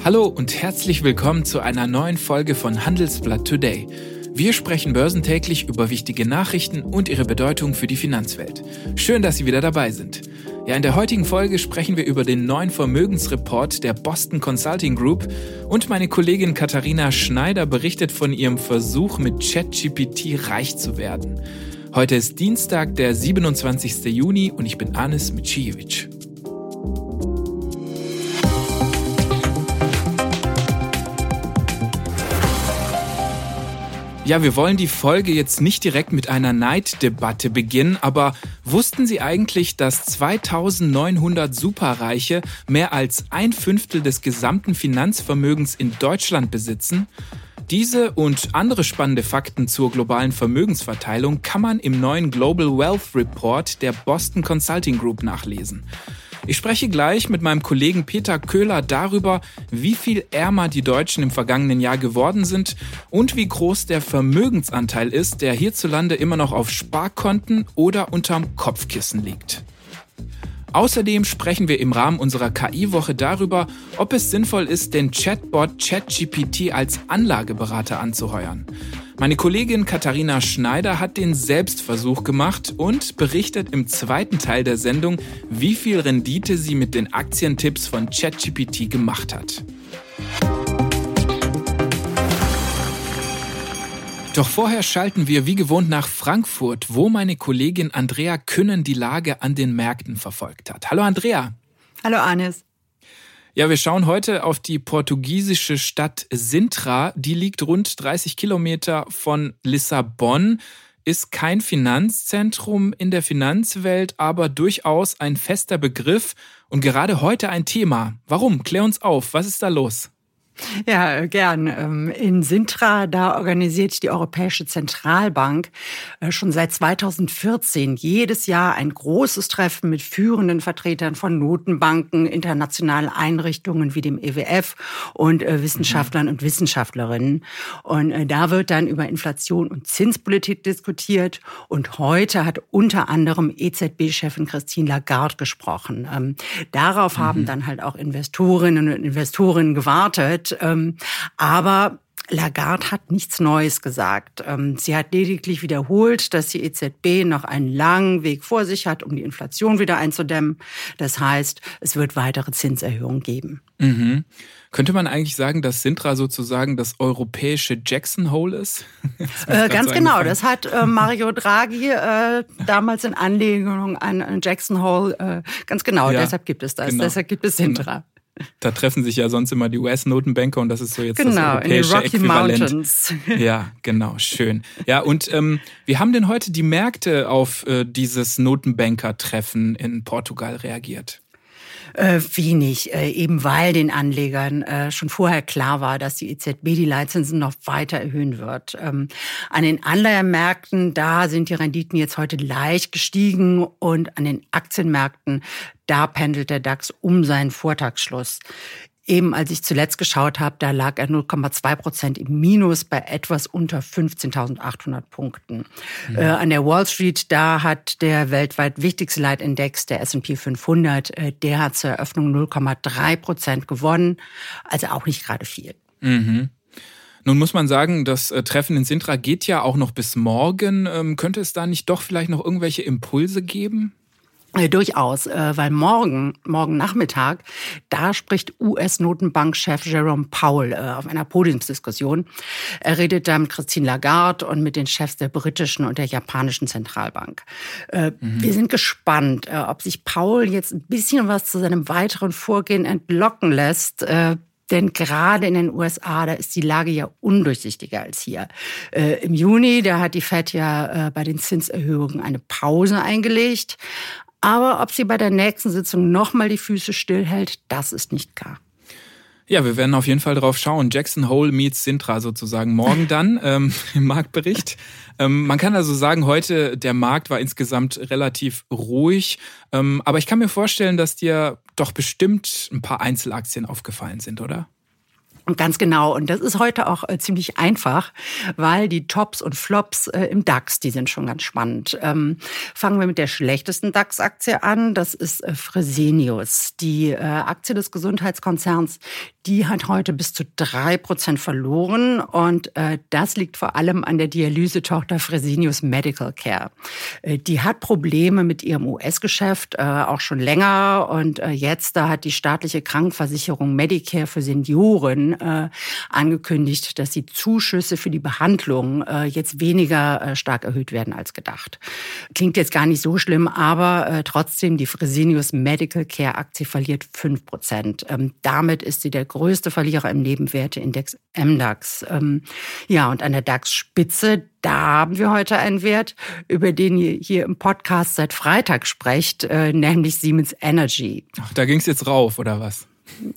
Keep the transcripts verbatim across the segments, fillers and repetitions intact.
Hallo und herzlich willkommen zu einer neuen Folge von Handelsblatt Today. Wir sprechen börsentäglich über wichtige Nachrichten und ihre Bedeutung für die Finanzwelt. Schön, dass Sie wieder dabei sind. Ja, in der heutigen Folge sprechen wir über den neuen Vermögensreport der Boston Consulting Group und meine Kollegin Katharina Schneider berichtet von ihrem Versuch, mit ChatGPT reich zu werden. Heute ist Dienstag, der siebenundzwanzigster Juni und ich bin Anis Micijevic. Ja, wir wollen die Folge jetzt nicht direkt mit einer Neiddebatte beginnen, aber wussten Sie eigentlich, dass zweitausendneunhundert Superreiche mehr als ein Fünftel des gesamten Finanzvermögens in Deutschland besitzen? Diese und andere spannende Fakten zur globalen Vermögensverteilung kann man im neuen Global Wealth Report der Boston Consulting Group nachlesen. Ich spreche gleich mit meinem Kollegen Peter Köhler darüber, wie viel ärmer die Deutschen im vergangenen Jahr geworden sind und wie groß der Vermögensanteil ist, der hierzulande immer noch auf Sparkonten oder unterm Kopfkissen liegt. Außerdem sprechen wir im Rahmen unserer K I-Woche darüber, ob es sinnvoll ist, den Chatbot ChatGPT als Anlageberater anzuheuern. Meine Kollegin Katharina Schneider hat den Selbstversuch gemacht und berichtet im zweiten Teil der Sendung, wie viel Rendite sie mit den Aktientipps von ChatGPT gemacht hat. Doch vorher schalten wir wie gewohnt nach Frankfurt, wo meine Kollegin Andrea Künnen die Lage an den Märkten verfolgt hat. Hallo Andrea. Hallo Anis. Ja, wir schauen heute auf die portugiesische Stadt Sintra. Die liegt rund dreißig Kilometer von Lissabon, ist kein Finanzzentrum in der Finanzwelt, aber durchaus ein fester Begriff und gerade heute ein Thema. Warum? Klär uns auf, was ist da los? Ja, gern. In Sintra, da organisiert die Europäische Zentralbank schon seit zweitausendvierzehn jedes Jahr ein großes Treffen mit führenden Vertretern von Notenbanken, internationalen Einrichtungen wie dem E W F und Wissenschaftlern und Wissenschaftlerinnen. Und da wird dann über Inflation und Zinspolitik diskutiert. Und heute hat unter anderem E Z B-Chefin Christine Lagarde gesprochen. Darauf mhm. haben dann halt auch Investorinnen und Investoren gewartet. Aber Lagarde hat nichts Neues gesagt. Sie hat lediglich wiederholt, dass die E Z B noch einen langen Weg vor sich hat, um die Inflation wieder einzudämmen. Das heißt, es wird weitere Zinserhöhungen geben. Mhm. Könnte man eigentlich sagen, dass Sintra sozusagen das europäische Jackson Hole ist? Äh, ganz so genau, das hat äh, Mario Draghi äh, damals in Anlehnung an, an Jackson Hole, äh, ganz genau, ja, deshalb gibt es das, genau. Deshalb gibt es Sintra. Genau. Da treffen sich ja sonst immer die U S-Notenbanker und das ist so jetzt genau, das europäische in den Rocky Äquivalent. Mountains. Ja, genau, schön. Ja, und ähm, wie haben denn heute die Märkte auf äh, dieses Notenbanker-Treffen in Portugal reagiert? Äh, wenig, äh, eben weil den Anlegern äh, schon vorher klar war, dass die E Z B die Leitzinsen noch weiter erhöhen wird. Ähm, an den Anleihenmärkten, da sind die Renditen jetzt heute leicht gestiegen und an den Aktienmärkten, da pendelt der DAX um seinen Vortagsschluss. Eben als ich zuletzt geschaut habe, da lag er null Komma zwei Prozent im Minus bei etwas unter fünfzehntausendachthundert Punkten. Mhm. Äh, an der Wall Street, da hat der weltweit wichtigste Leitindex, der S und P fünfhundert, äh, der hat zur Eröffnung null Komma drei Prozent gewonnen, also auch nicht gerade viel. Mhm. Nun muss man sagen, das Treffen in Sintra geht ja auch noch bis morgen. Ähm, könnte es da nicht doch vielleicht noch irgendwelche Impulse geben? Äh, durchaus, äh, weil morgen, morgen Nachmittag, da spricht U S-Notenbankchef Jerome Powell äh, auf einer Podiumsdiskussion. Er redet da mit Christine Lagarde und mit den Chefs der britischen und der japanischen Zentralbank. Äh, mhm. Wir sind gespannt, äh, ob sich Powell jetzt ein bisschen was zu seinem weiteren Vorgehen entlocken lässt. Äh, Denn gerade in den U S A, da ist die Lage ja undurchsichtiger als hier. Äh, Im Juni, da hat die Fed ja äh, bei den Zinserhöhungen eine Pause eingelegt. Aber ob sie bei der nächsten Sitzung nochmal die Füße stillhält, das ist nicht klar. Ja, wir werden auf jeden Fall drauf schauen. Jackson Hole meets Sintra sozusagen morgen dann ähm, im Marktbericht. Ähm, man kann also sagen, heute der Markt war insgesamt relativ ruhig. Ähm, aber ich kann mir vorstellen, dass dir doch bestimmt ein paar Einzelaktien aufgefallen sind, oder? Ganz genau. Und das ist heute auch äh, ziemlich einfach, weil die Tops und Flops äh, im DAX, die sind schon ganz spannend. Ähm, fangen wir mit der schlechtesten DAX-Aktie an. Das ist äh, Fresenius. Die äh, Aktie des Gesundheitskonzerns, die hat heute bis zu drei Prozent verloren. Und äh, das liegt vor allem an der Dialysetochter Fresenius Medical Care. Äh, die hat Probleme mit ihrem U S-Geschäft, äh, auch schon länger. Und äh, jetzt, da hat die staatliche Krankenversicherung Medicare für Senioren Äh, angekündigt, dass die Zuschüsse für die Behandlung äh, jetzt weniger äh, stark erhöht werden als gedacht. Klingt jetzt gar nicht so schlimm, aber äh, trotzdem, die Fresenius Medical Care Aktie verliert fünf Prozent. Ähm, damit ist sie der größte Verlierer im Nebenwerteindex M DAX. Ähm, ja, und an der DAX-Spitze, da haben wir heute einen Wert, über den ihr hier im Podcast seit Freitag sprecht, äh, nämlich Siemens Energy. Ach, da ging's jetzt rauf, oder was?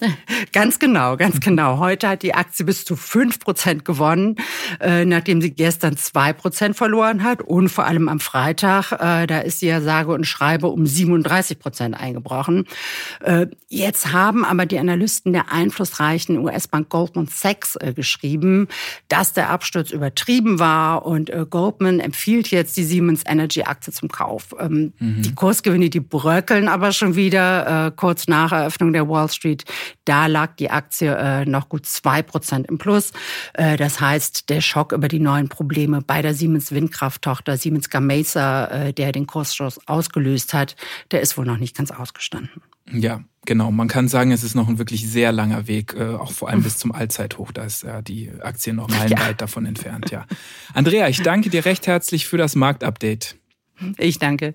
Ganz genau, ganz genau. Heute hat die Aktie bis zu fünf Prozent gewonnen, äh, nachdem sie gestern zwei Prozent verloren hat. Und vor allem am Freitag, äh, da ist sie ja sage und schreibe um siebenunddreißig Prozent eingebrochen. Äh, jetzt haben aber die Analysten der einflussreichen U S-Bank Goldman Sachs äh, geschrieben, dass der Absturz übertrieben war. Und äh, Goldman empfiehlt jetzt die Siemens Energy-Aktie zum Kauf. Ähm, mhm. Die Kursgewinne, die bröckeln aber schon wieder äh, kurz nach Eröffnung der Wall Street. Da lag die Aktie äh, noch gut zwei Prozent im Plus. Äh, das heißt, der Schock über die neuen Probleme bei der Siemens Windkrafttochter Siemens Gamesa, äh, der den Kursstoß ausgelöst hat, der ist wohl noch nicht ganz ausgestanden. Ja, genau. Man kann sagen, es ist noch ein wirklich sehr langer Weg, äh, auch vor allem bis zum Allzeithoch. Da ist ja die Aktie noch meilenweit ja. davon entfernt. Ja. Andrea, ich danke dir recht herzlich für das Marktupdate. Ich danke.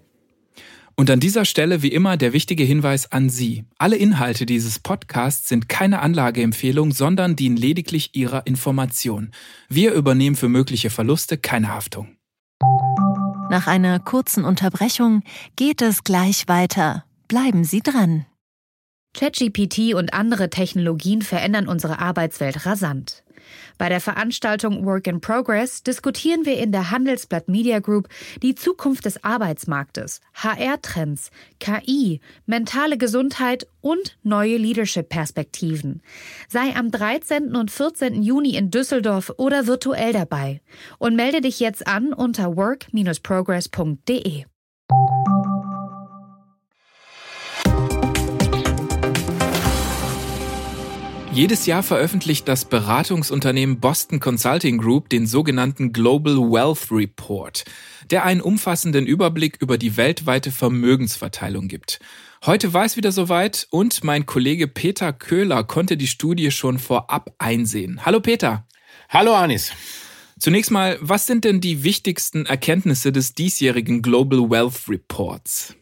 Und an dieser Stelle wie immer der wichtige Hinweis an Sie. Alle Inhalte dieses Podcasts sind keine Anlageempfehlung, sondern dienen lediglich Ihrer Information. Wir übernehmen für mögliche Verluste keine Haftung. Nach einer kurzen Unterbrechung geht es gleich weiter. Bleiben Sie dran. ChatGPT und andere Technologien verändern unsere Arbeitswelt rasant. Bei der Veranstaltung Work in Progress diskutieren wir in der Handelsblatt Media Group die Zukunft des Arbeitsmarktes, H R-Trends, K I, mentale Gesundheit und neue Leadership-Perspektiven. Sei am dreizehnten und vierzehnten Juni in Düsseldorf oder virtuell dabei und melde dich jetzt an unter work dash progress punkt de. Jedes Jahr veröffentlicht das Beratungsunternehmen Boston Consulting Group den sogenannten Global Wealth Report, der einen umfassenden Überblick über die weltweite Vermögensverteilung gibt. Heute war es wieder soweit und mein Kollege Peter Köhler konnte die Studie schon vorab einsehen. Hallo Peter. Hallo Anis. Zunächst mal, was sind denn die wichtigsten Erkenntnisse des diesjährigen Global Wealth Reports?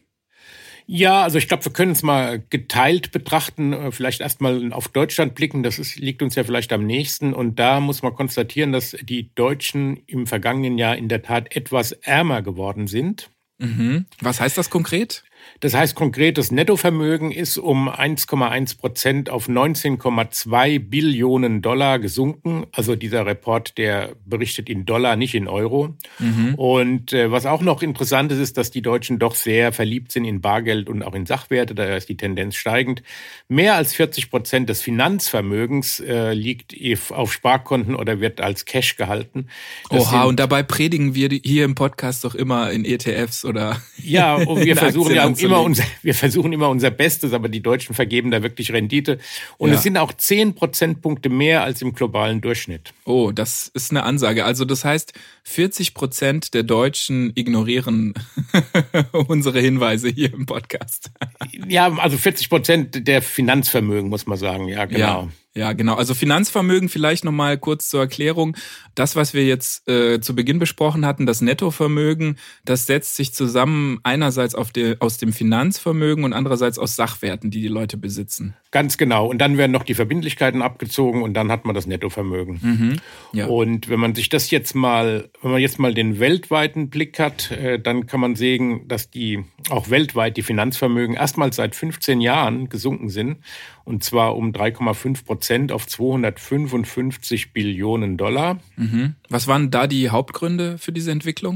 Ja, also ich glaube, wir können es mal geteilt betrachten, vielleicht erstmal auf Deutschland blicken, das ist, liegt uns ja vielleicht am nächsten. Und da muss man konstatieren, dass die Deutschen im vergangenen Jahr in der Tat etwas ärmer geworden sind. Mhm. Was heißt das konkret? Das heißt konkret, das Nettovermögen ist um eins Komma eins Prozent auf neunzehn Komma zwei Billionen Dollar gesunken. Also dieser Report, der berichtet in Dollar, nicht in Euro. Mhm. Und äh, was auch noch interessant ist, ist, dass die Deutschen doch sehr verliebt sind in Bargeld und auch in Sachwerte. Daher ist die Tendenz steigend. Mehr als vierzig Prozent des Finanzvermögens äh, liegt auf Sparkonten oder wird als Cash gehalten. Das Oha, und dabei predigen wir hier im Podcast doch immer in E T Fs oder ja, und wir versuchen ja immer unser, wir versuchen immer unser Bestes, aber die Deutschen vergeben da wirklich Rendite. Und ja. Es sind auch zehn Prozentpunkte mehr als im globalen Durchschnitt. Oh, das ist eine Ansage. Also das heißt, vierzig Prozent der Deutschen ignorieren unsere Hinweise hier im Podcast. Ja, also vierzig Prozent der Finanzvermögen, muss man sagen. Ja, genau. Ja. Ja, genau. Also Finanzvermögen vielleicht nochmal kurz zur Erklärung. Das, was wir jetzt äh, zu Beginn besprochen hatten, das Nettovermögen, das setzt sich zusammen einerseits auf die, aus dem Finanzvermögen und andererseits aus Sachwerten, die die Leute besitzen. Ganz genau. Und dann werden noch die Verbindlichkeiten abgezogen und dann hat man das Nettovermögen. Mhm. Ja. Und wenn man sich das jetzt mal, wenn man jetzt mal den weltweiten Blick hat, äh, dann kann man sehen, dass die auch weltweit die Finanzvermögen erstmals seit fünfzehn Jahren gesunken sind. Und zwar um drei Komma fünf Prozent auf zweihundertfünfundfünfzig Billionen Dollar. Mhm. Was waren da die Hauptgründe für diese Entwicklung?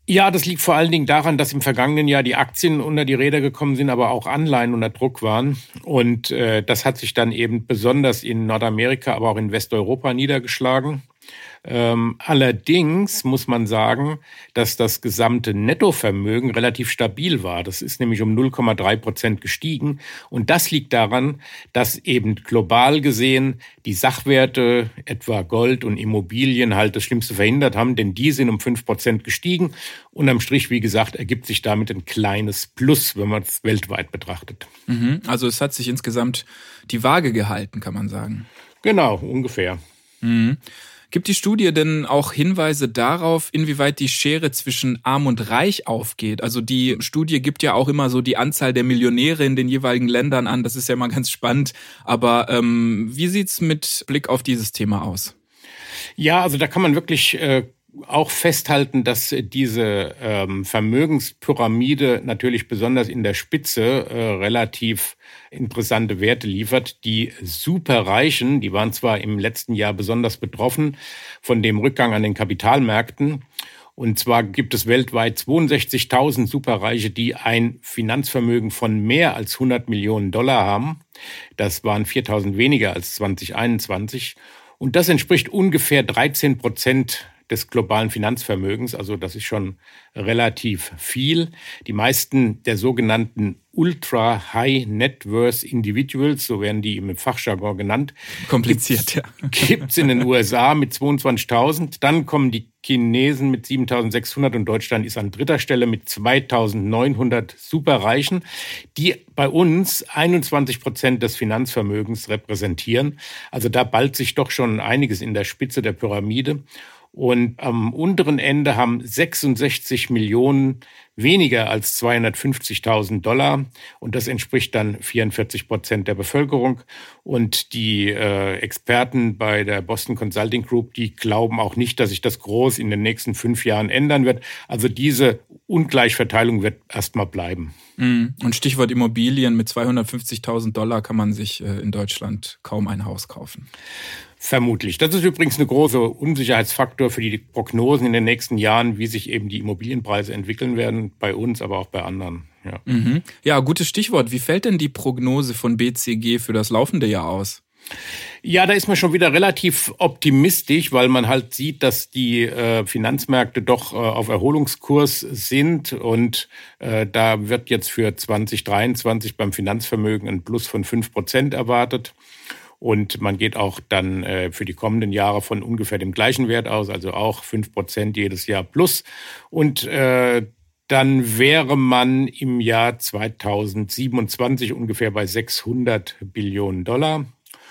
Ja, das liegt vor allen Dingen daran, dass im vergangenen Jahr die Aktien unter die Räder gekommen sind, aber auch Anleihen unter Druck waren. Und äh, das hat sich dann eben besonders in Nordamerika, aber auch in Westeuropa niedergeschlagen. Ähm, allerdings muss man sagen, dass das gesamte Nettovermögen relativ stabil war. Das ist nämlich um null Komma drei Prozent gestiegen. Und das liegt daran, dass eben global gesehen die Sachwerte, etwa Gold und Immobilien, halt das Schlimmste verhindert haben, denn die sind um fünf Prozent gestiegen. Unterm Strich, wie gesagt, ergibt sich damit ein kleines Plus, wenn man es weltweit betrachtet. Mhm. Also es hat sich insgesamt die Waage gehalten, kann man sagen. Genau, ungefähr. Mhm. Gibt die Studie denn auch Hinweise darauf, inwieweit die Schere zwischen Arm und Reich aufgeht? Also die Studie gibt ja auch immer so die Anzahl der Millionäre in den jeweiligen Ländern an. Das ist ja immer ganz spannend. Aber ähm, wie sieht's mit Blick auf dieses Thema aus? Ja, also da kann man wirklich äh, auch festhalten, dass diese ähm, Vermögenspyramide natürlich besonders in der Spitze äh, relativ interessante Werte liefert. Die Superreichen, die waren zwar im letzten Jahr besonders betroffen von dem Rückgang an den Kapitalmärkten. Und zwar gibt es weltweit zweiundsechzigtausend Superreiche, die ein Finanzvermögen von mehr als hundert Millionen Dollar haben. Das waren viertausend weniger als zwanzig einundzwanzig. Und das entspricht ungefähr dreizehn Prozent des globalen Finanzvermögens. Also das ist schon relativ viel. Die meisten der sogenannten Ultra-High-Net-Worth-Individuals, so werden die im Fachjargon genannt. Kompliziert, ja. Gibt es in den U S A mit zweiundzwanzigtausend. Dann kommen die Chinesen mit siebentausendsechshundert und Deutschland ist an dritter Stelle mit zweitausendneunhundert Superreichen, die bei uns einundzwanzig Prozent des Finanzvermögens repräsentieren. Also da ballt sich doch schon einiges in der Spitze der Pyramide. Und am unteren Ende haben sechsundsechzig Millionen weniger als zweihundertfünfzigtausend Dollar. Und das entspricht dann vierundvierzig Prozent der Bevölkerung. Und die äh, Experten bei der Boston Consulting Group, die glauben auch nicht, dass sich das groß in den nächsten fünf Jahren ändern wird. Also diese Ungleichverteilung wird erstmal bleiben. Und Stichwort Immobilien, mit zweihundertfünfzigtausend Dollar kann man sich äh, in Deutschland kaum ein Haus kaufen. Vermutlich. Das ist übrigens ein großer Unsicherheitsfaktor für die Prognosen in den nächsten Jahren, wie sich eben die Immobilienpreise entwickeln werden, bei uns, aber auch bei anderen. Ja, mhm. Ja, gutes Stichwort. Wie fällt denn die Prognose von B C G für das laufende Jahr aus? Ja, da ist man schon wieder relativ optimistisch, weil man halt sieht, dass die äh, Finanzmärkte doch äh, auf Erholungskurs sind und äh, da wird jetzt für zwanzig dreiundzwanzig beim Finanzvermögen ein Plus von fünf Prozent erwartet. Und man geht auch dann äh, für die kommenden Jahre von ungefähr dem gleichen Wert aus, also auch fünf Prozent jedes Jahr plus. Und äh, dann wäre man im Jahr zweitausendsiebenundzwanzig ungefähr bei sechshundert Billionen Dollar.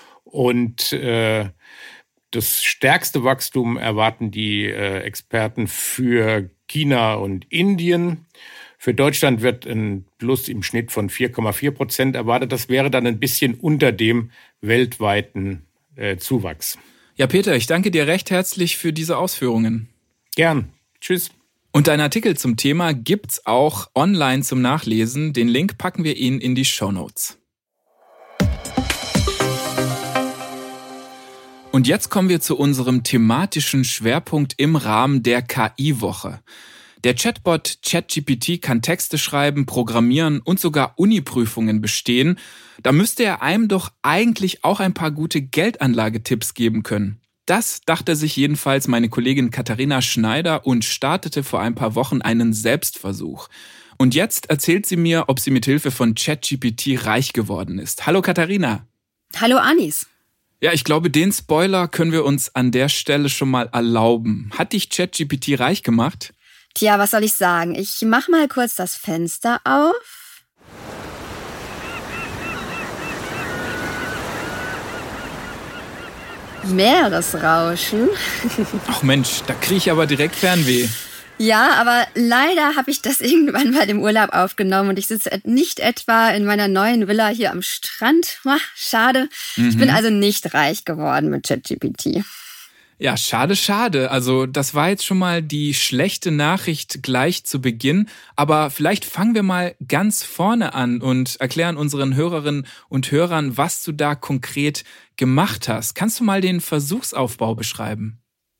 Und äh, das stärkste Wachstum erwarten die äh, Experten für China und Indien. Für Deutschland wird ein Plus im Schnitt von vier Komma vier Prozent erwartet. Das wäre dann ein bisschen unter dem weltweiten äh, Zuwachs. Ja, Peter, ich danke dir recht herzlich für diese Ausführungen. Gern. Tschüss. Und dein Artikel zum Thema gibt's auch online zum Nachlesen. Den Link packen wir Ihnen in die Shownotes. Und jetzt kommen wir zu unserem thematischen Schwerpunkt im Rahmen der K I-Woche. Der Chatbot ChatGPT kann Texte schreiben, programmieren und sogar Uni-Prüfungen bestehen. Da müsste er einem doch eigentlich auch ein paar gute Geldanlagetipps geben können. Das dachte sich jedenfalls meine Kollegin Katharina Schneider und startete vor ein paar Wochen einen Selbstversuch. Und jetzt erzählt sie mir, ob sie mit Hilfe von ChatGPT reich geworden ist. Hallo Katharina. Hallo Anis. Ja, ich glaube, den Spoiler können wir uns an der Stelle schon mal erlauben. Hat dich ChatGPT reich gemacht? Tja, was soll ich sagen? Ich mach mal kurz das Fenster auf. Meeresrauschen. Ach Mensch, da kriege ich aber direkt Fernweh. Ja, aber leider habe ich das irgendwann mal im Urlaub aufgenommen und ich sitze nicht etwa in meiner neuen Villa hier am Strand. Ach, schade. Mhm. Ich bin also nicht reich geworden mit ChatGPT. Ja, schade, schade. Also das war jetzt schon mal die schlechte Nachricht gleich zu Beginn. Aber vielleicht fangen wir mal ganz vorne an und erklären unseren Hörerinnen und Hörern, was du da konkret gemacht hast. Kannst du mal den Versuchsaufbau beschreiben?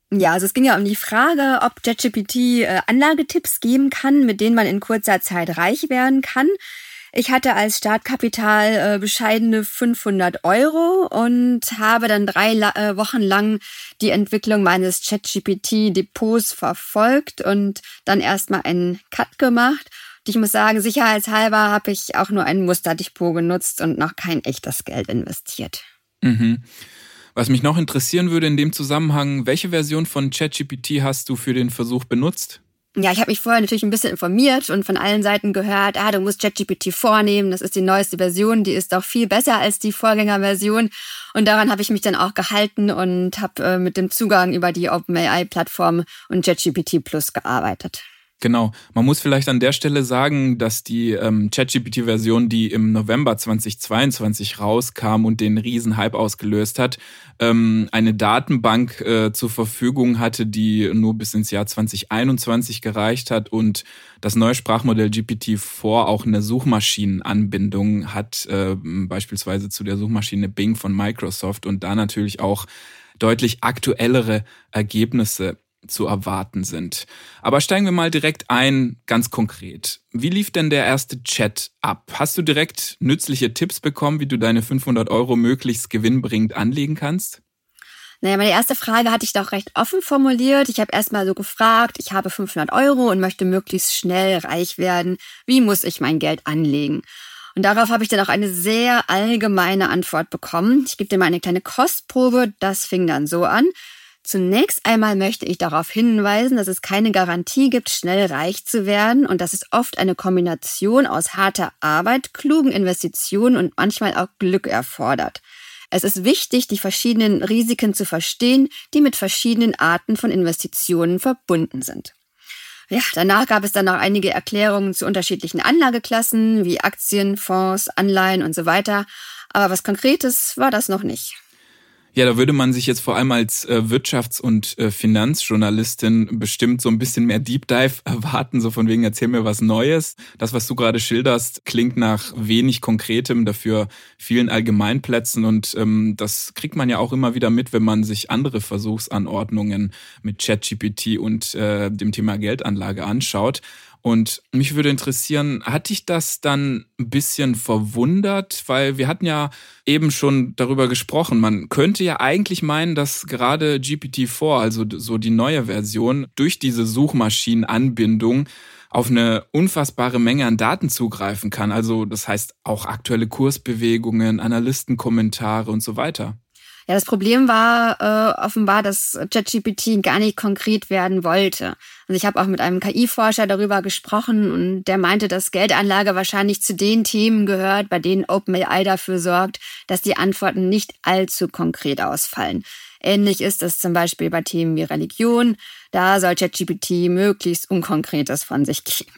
Ja, also es ging ja um die Frage, ob ChatGPT äh, Anlagetipps geben kann, mit denen man in kurzer Zeit reich werden kann. Ich hatte als Startkapital äh, bescheidene fünfhundert Euro und habe dann drei La- äh, Wochen lang die Entwicklung meines ChatGPT-Depots verfolgt und dann erstmal einen Cut gemacht. Und ich muss sagen, sicherheitshalber habe ich auch nur ein Musterdepot genutzt und noch kein echtes Geld investiert. Mhm. Was mich noch interessieren würde in dem Zusammenhang, welche Version von ChatGPT hast du für den Versuch benutzt? Ja, ich habe mich vorher natürlich ein bisschen informiert und von allen Seiten gehört, ah, du musst ChatGPT vornehmen, das ist die neueste Version, die ist auch viel besser als die Vorgängerversion. Und daran habe ich mich dann auch gehalten und habe äh, mit dem Zugang über die OpenAI-Plattform und ChatGPT Plus gearbeitet. Genau. Man muss vielleicht an der Stelle sagen, dass die ähm, ChatGPT-Version, die im November zweitausendzweiundzwanzig rauskam und den Riesenhype ausgelöst hat, ähm, eine Datenbank äh, zur Verfügung hatte, die nur bis ins Jahr zweitausendeinundzwanzig gereicht hat und das neue Sprachmodell G P T vier auch eine Suchmaschinenanbindung hat, äh, beispielsweise zu der Suchmaschine Bing von Microsoft und da natürlich auch deutlich aktuellere Ergebnisse zu erwarten sind. Aber steigen wir mal direkt ein, ganz konkret. Wie lief denn der erste Chat ab? Hast du direkt nützliche Tipps bekommen, wie du deine fünfhundert Euro möglichst gewinnbringend anlegen kannst? Naja, meine erste Frage hatte ich doch recht offen formuliert. Ich habe erstmal so gefragt, ich habe fünfhundert Euro und möchte möglichst schnell reich werden. Wie muss ich mein Geld anlegen? Und darauf habe ich dann auch eine sehr allgemeine Antwort bekommen. Ich gebe dir mal eine kleine Kostprobe. Das fing dann so an. Zunächst einmal möchte ich darauf hinweisen, dass es keine Garantie gibt, schnell reich zu werden und dass es oft eine Kombination aus harter Arbeit, klugen Investitionen und manchmal auch Glück erfordert. Es ist wichtig, die verschiedenen Risiken zu verstehen, die mit verschiedenen Arten von Investitionen verbunden sind. Ja, danach gab es dann noch einige Erklärungen zu unterschiedlichen Anlageklassen wie Aktien, Fonds, Anleihen und so weiter. Aber was Konkretes war das noch nicht. Ja, da würde man sich jetzt vor allem als äh, Wirtschafts- und äh, Finanzjournalistin bestimmt so ein bisschen mehr Deep Dive erwarten, so von wegen erzähl mir was Neues. Das, was du gerade schilderst, klingt nach wenig Konkretem, dafür vielen Allgemeinplätzen und ähm, das kriegt man ja auch immer wieder mit, wenn man sich andere Versuchsanordnungen mit ChatGPT und äh, dem Thema Geldanlage anschaut. Und mich würde interessieren, hat dich das dann ein bisschen verwundert? Weil wir hatten ja eben schon darüber gesprochen. Man könnte ja eigentlich meinen, dass gerade G P T vier, also so die neue Version, durch diese Suchmaschinenanbindung auf eine unfassbare Menge an Daten zugreifen kann. Also das heißt auch aktuelle Kursbewegungen, Analystenkommentare und so weiter. Ja, das Problem war äh, offenbar, dass ChatGPT gar nicht konkret werden wollte. Also ich habe auch mit einem K I-Forscher darüber gesprochen und der meinte, dass Geldanlage wahrscheinlich zu den Themen gehört, bei denen OpenAI dafür sorgt, dass die Antworten nicht allzu konkret ausfallen. Ähnlich ist es zum Beispiel bei Themen wie Religion. Da soll ChatGPT möglichst Unkonkretes von sich geben.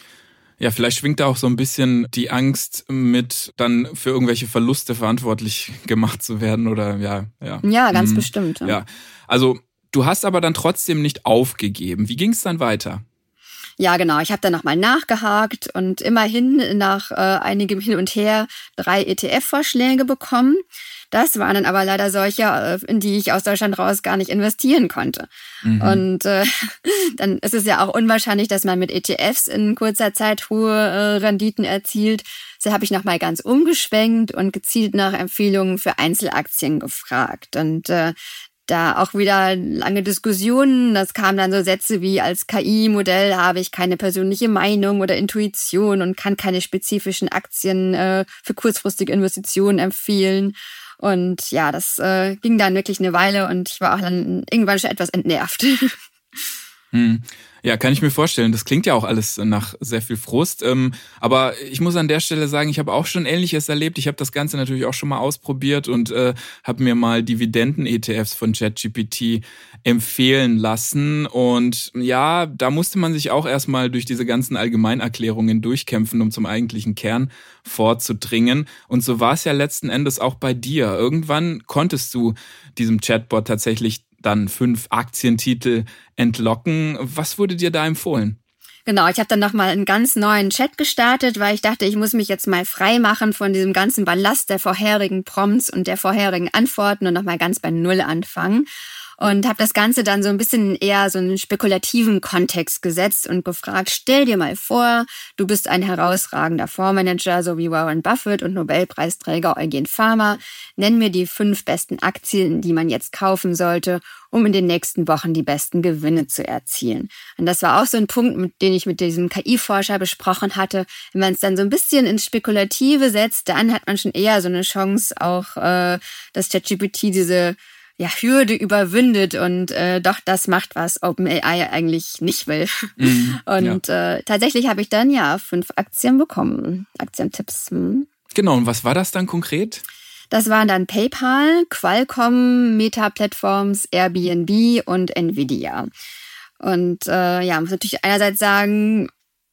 Ja, vielleicht schwingt da auch so ein bisschen die Angst mit, dann für irgendwelche Verluste verantwortlich gemacht zu werden oder ja. Ja, ja ganz mhm. bestimmt. Ja. ja, also du hast aber dann trotzdem nicht aufgegeben. Wie ging es dann weiter? Ja, genau. Ich habe dann nochmal nachgehakt und immerhin nach äh, einigem Hin und Her drei E T F-Vorschläge bekommen. Das waren dann aber leider solche, in die ich aus Deutschland raus gar nicht investieren konnte. Mhm. Und äh, dann ist es ja auch unwahrscheinlich, dass man mit E T Fs in kurzer Zeit hohe äh, Renditen erzielt. So habe ich nochmal ganz umgeschwenkt und gezielt nach Empfehlungen für Einzelaktien gefragt. Und äh, da auch wieder lange Diskussionen. Das kamen dann so Sätze wie, als K I-Modell habe ich keine persönliche Meinung oder Intuition und kann keine spezifischen Aktien äh, für kurzfristige Investitionen empfehlen. Und ja, das äh, ging dann wirklich eine Weile und ich war auch dann irgendwann schon etwas entnervt. Hm. Ja, kann ich mir vorstellen. Das klingt ja auch alles nach sehr viel Frust. Ähm, aber ich muss an der Stelle sagen, ich habe auch schon Ähnliches erlebt. Ich habe das Ganze natürlich auch schon mal ausprobiert und äh, habe mir mal Dividenden-E T Fs von ChatGPT empfehlen lassen. Und ja, da musste man sich auch erstmal durch diese ganzen Allgemeinerklärungen durchkämpfen, um zum eigentlichen Kern vorzudringen. Und so war es ja letzten Endes auch bei dir. Irgendwann konntest du diesem Chatbot tatsächlich dann fünf Aktientitel entlocken. Was wurde dir da empfohlen? Genau, ich habe dann nochmal einen ganz neuen Chat gestartet, weil ich dachte, ich muss mich jetzt mal frei machen von diesem ganzen Ballast der vorherigen Prompts und der vorherigen Antworten und nochmal ganz bei Null anfangen. und habe das Ganze dann so ein bisschen eher so einen spekulativen Kontext gesetzt und gefragt, stell dir mal vor, du bist ein herausragender Fondsmanager, so wie Warren Buffett und Nobelpreisträger Eugen Fama. Nenn mir die fünf besten Aktien, die man jetzt kaufen sollte, um in den nächsten Wochen die besten Gewinne zu erzielen. Und das war auch so ein Punkt, mit den ich mit diesem K I-Forscher besprochen hatte. Wenn man es dann so ein bisschen ins Spekulative setzt, dann hat man schon eher so eine Chance, auch äh, dass ChatGPT diese ja, Hürde überwindet und äh, doch das macht, was OpenAI eigentlich nicht will. Mhm, und ja. äh, tatsächlich habe ich dann ja fünf Aktien bekommen, Aktientipps. Hm. Genau, und was war das dann konkret? Das waren dann PayPal, Qualcomm, Meta-Platforms, Airbnb und Nvidia. Und äh, ja, muss natürlich einerseits sagen,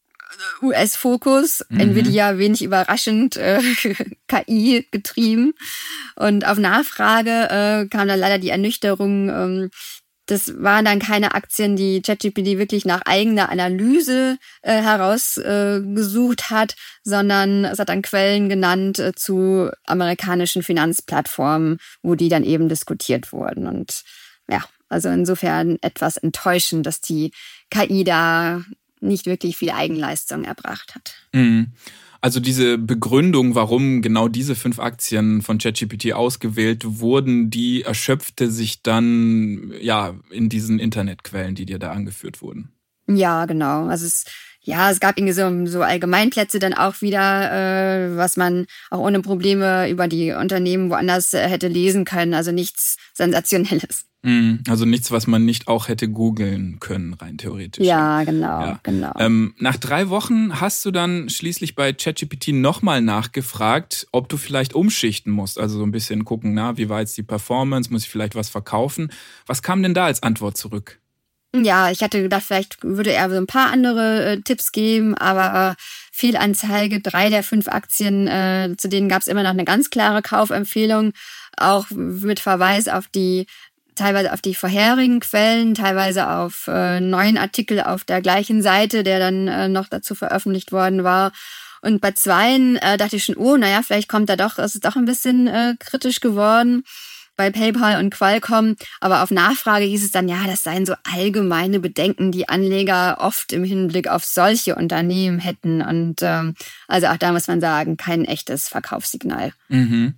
U S-Fokus, mhm. Nvidia wenig überraschend, äh, K I getrieben. Und auf Nachfrage äh, kam dann leider die Ernüchterung, ähm, das waren dann keine Aktien, die ChatGPT wirklich nach eigener Analyse äh, herausgesucht äh, hat, sondern es hat dann Quellen genannt äh, zu amerikanischen Finanzplattformen, wo die dann eben diskutiert wurden. Und ja, also insofern etwas enttäuschend, dass die K I da nicht wirklich viel Eigenleistung erbracht hat. Mhm. Also diese Begründung, warum genau diese fünf Aktien von ChatGPT ausgewählt wurden, die erschöpfte sich dann ja in diesen Internetquellen, die dir da angeführt wurden. Ja, genau. Also es, ja, es gab irgendwie so, so Allgemeinplätze dann auch wieder, äh, was man auch ohne Probleme über die Unternehmen woanders äh, hätte lesen können. Also nichts Sensationelles. Also nichts, was man nicht auch hätte googeln können, rein theoretisch. Ja, genau, ja. genau. Ähm, nach drei Wochen hast du dann schließlich bei ChatGPT nochmal nachgefragt, ob du vielleicht umschichten musst. Also so ein bisschen gucken, na, wie war jetzt die Performance, muss ich vielleicht was verkaufen? Was kam denn da als Antwort zurück? Ja, ich hatte gedacht, vielleicht würde er so ein paar andere äh, Tipps geben, aber äh, Fehlanzeige, drei der fünf Aktien, äh, zu denen gab es immer noch eine ganz klare Kaufempfehlung, auch mit Verweis auf die teilweise auf die vorherigen Quellen, teilweise auf äh, neuen Artikel auf der gleichen Seite, der dann äh, noch dazu veröffentlicht worden war. Und bei zweien äh, dachte ich schon, oh, naja, vielleicht kommt da doch, es ist doch ein bisschen äh, kritisch geworden bei PayPal und Qualcomm. Aber auf Nachfrage hieß es dann, ja, das seien so allgemeine Bedenken, die Anleger oft im Hinblick auf solche Unternehmen hätten. Und ähm, also auch da muss man sagen, kein echtes Verkaufssignal. Mhm.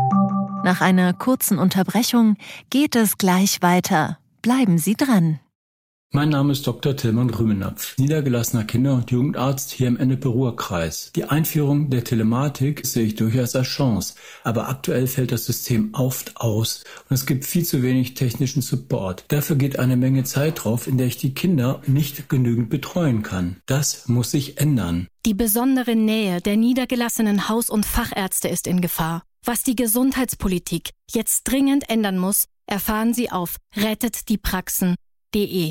Nach einer kurzen Unterbrechung geht es gleich weiter. Bleiben Sie dran. Mein Name ist Doktor Tilman Rümenapf, niedergelassener Kinder- und Jugendarzt hier im Ennepe-Ruhr-Kreis. Die Einführung der Telematik sehe ich durchaus als Chance, aber aktuell fällt das System oft aus und es gibt viel zu wenig technischen Support. Dafür geht eine Menge Zeit drauf, in der ich die Kinder nicht genügend betreuen kann. Das muss sich ändern. Die besondere Nähe der niedergelassenen Haus- und Fachärzte ist in Gefahr. Was die Gesundheitspolitik jetzt dringend ändern muss, erfahren Sie auf rettet die praxen punkt de.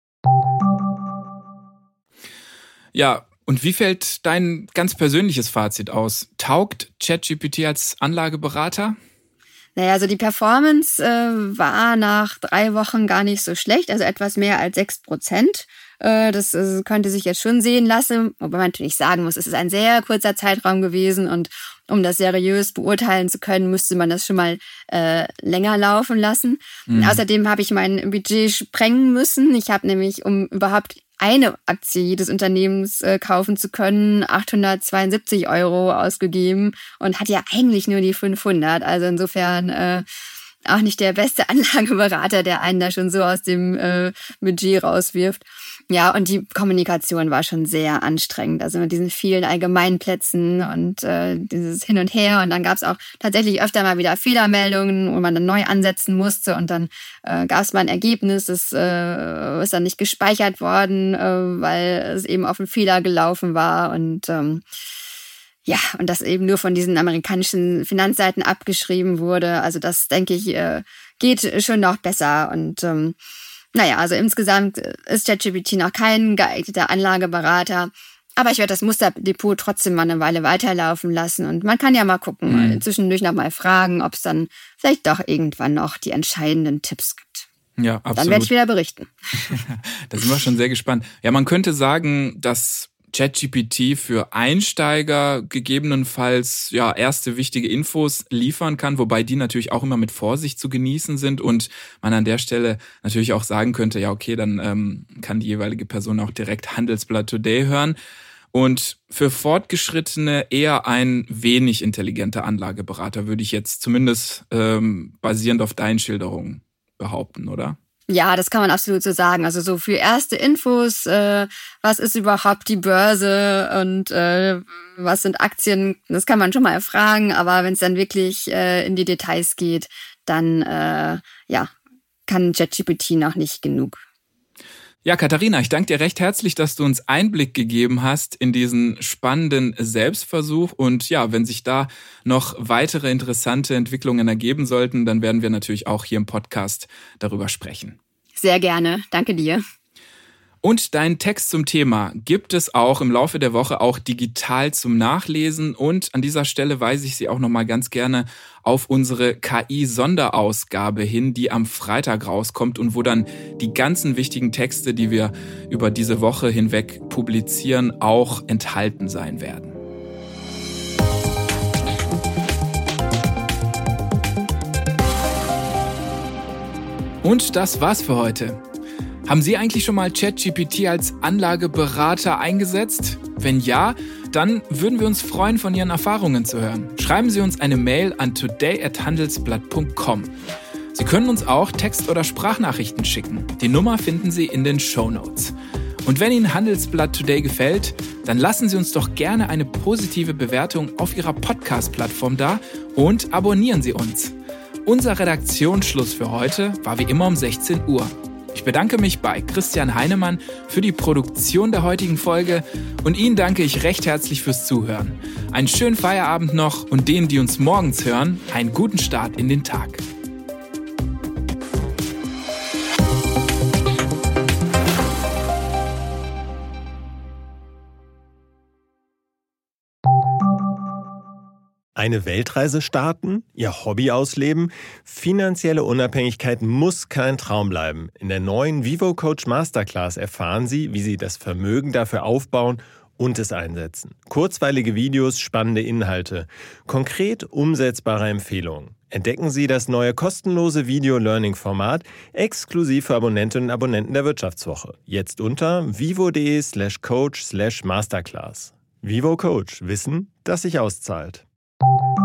Ja, und wie fällt dein ganz persönliches Fazit aus? Taugt ChatGPT als Anlageberater? Naja, also die Performance äh, war nach drei Wochen gar nicht so schlecht, also etwas mehr als sechs Prozent. Äh, das äh, könnte sich jetzt schon sehen lassen, wobei man natürlich sagen muss, es ist ein sehr kurzer Zeitraum gewesen und um das seriös beurteilen zu können, müsste man das schon mal äh, länger laufen lassen. Mhm. Außerdem habe ich mein Budget sprengen müssen. Ich habe nämlich, um überhaupt eine Aktie jedes Unternehmens äh, kaufen zu können, achthundertzweiundsiebzig Euro ausgegeben und hat ja eigentlich nur die fünfhundert. Also insofern äh, auch nicht der beste Anlageberater, der einen da schon so aus dem äh, Budget rauswirft. Ja, und die Kommunikation war schon sehr anstrengend. Also mit diesen vielen Allgemeinplätzen und äh, dieses Hin und Her. Und dann gab es auch tatsächlich öfter mal wieder Fehlermeldungen, wo man dann neu ansetzen musste. Und dann äh, gab es mal ein Ergebnis, das äh, ist dann nicht gespeichert worden, äh, weil es eben auf einen Fehler gelaufen war. Und ähm, ja, und das eben nur von diesen amerikanischen Finanzseiten abgeschrieben wurde. Also das, denke ich, äh, geht schon noch besser. Und ähm, naja, also insgesamt ist ChatGPT noch kein geeigneter Anlageberater. Aber ich werde das Musterdepot trotzdem mal eine Weile weiterlaufen lassen. Und man kann ja mal gucken, mhm. zwischendurch noch mal fragen, ob es dann vielleicht doch irgendwann noch die entscheidenden Tipps gibt. Ja, absolut. Dann werde ich wieder berichten. Da sind wir schon sehr gespannt. Ja, man könnte sagen, dass ChatGPT für Einsteiger gegebenenfalls ja erste wichtige Infos liefern kann, wobei die natürlich auch immer mit Vorsicht zu genießen sind und man an der Stelle natürlich auch sagen könnte, ja okay, dann ähm, kann die jeweilige Person auch direkt Handelsblatt Today hören. Und für Fortgeschrittene eher ein wenig intelligenter Anlageberater, würde ich jetzt zumindest ähm, basierend auf deinen Schilderungen behaupten, oder? Ja, das kann man absolut so sagen. Also so für erste Infos, äh, was ist überhaupt die Börse und äh, was sind Aktien, das kann man schon mal erfragen. Aber wenn es dann wirklich äh, in die Details geht, dann äh, ja, kann ChatGPT noch nicht genug. Ja, Katharina, ich danke dir recht herzlich, dass du uns Einblick gegeben hast in diesen spannenden Selbstversuch. Und ja, wenn sich da noch weitere interessante Entwicklungen ergeben sollten, dann werden wir natürlich auch hier im Podcast darüber sprechen. Sehr gerne. Danke dir. Und deinen Text zum Thema gibt es auch im Laufe der Woche auch digital zum Nachlesen. Und an dieser Stelle weise ich Sie auch nochmal ganz gerne auf unsere K I-Sonderausgabe hin, die am Freitag rauskommt und wo dann die ganzen wichtigen Texte, die wir über diese Woche hinweg publizieren, auch enthalten sein werden. Und das war's für heute. Haben Sie eigentlich schon mal ChatGPT als Anlageberater eingesetzt? Wenn ja, dann würden wir uns freuen, von Ihren Erfahrungen zu hören. Schreiben Sie uns eine Mail an today at handelsblatt punkt com. Sie können uns auch Text- oder Sprachnachrichten schicken. Die Nummer finden Sie in den Shownotes. Und wenn Ihnen Handelsblatt Today gefällt, dann lassen Sie uns doch gerne eine positive Bewertung auf Ihrer Podcast-Plattform da und abonnieren Sie uns. Unser Redaktionsschluss für heute war wie immer um sechzehn Uhr. Ich bedanke mich bei Christian Heinemann für die Produktion der heutigen Folge und Ihnen danke ich recht herzlich fürs Zuhören. Einen schönen Feierabend noch und denen, die uns morgens hören, einen guten Start in den Tag. Eine Weltreise starten, ihr Hobby ausleben? Finanzielle Unabhängigkeit muss kein Traum bleiben. In der neuen VivoCoach Masterclass erfahren Sie, wie Sie das Vermögen dafür aufbauen und es einsetzen. Kurzweilige Videos, spannende Inhalte, konkret umsetzbare Empfehlungen. Entdecken Sie das neue kostenlose Video-Learning-Format exklusiv für Abonnentinnen und Abonnenten der Wirtschaftswoche. Jetzt unter vivo.de slash coach slash masterclass. VivoCoach. Wissen, das sich auszahlt.